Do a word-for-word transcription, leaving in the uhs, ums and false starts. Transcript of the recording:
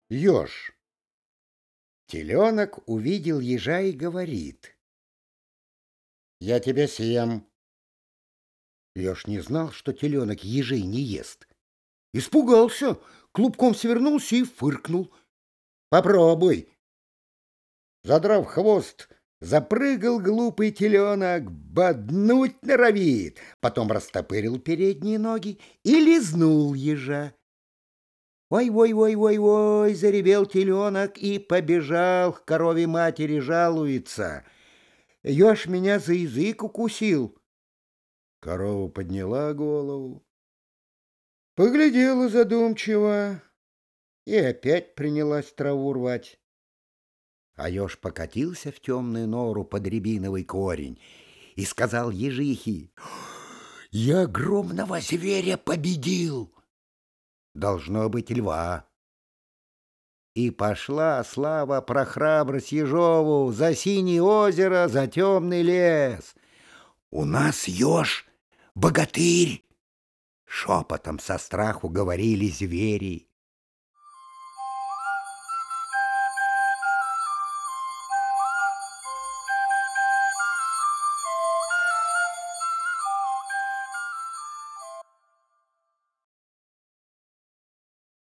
Еж. Теленок увидел ежа и говорит: «Я тебя съем». Еж не знал, что теленок ежей не ест. Испугался, клубком свернулся и фыркнул. «Попробуй». Задрав хвост, запрыгал глупый теленок, боднуть норовит, потом растопырил передние ноги и лизнул ежа. «Ой-ой-ой-ой-ой!» — заревел теленок и побежал к корове матери жалуется. «Еж меня за язык укусил». Корова подняла голову, поглядела задумчиво и опять принялась траву рвать. А еж покатился в темную нору под рябиновый корень и сказал ежихе: «Я огромного зверя победил!» Должно быть, льва. И пошла слава про храбрость ежову за синее озеро, за темный лес. «У нас еж богатырь!» Шепотом со страху говорили звери.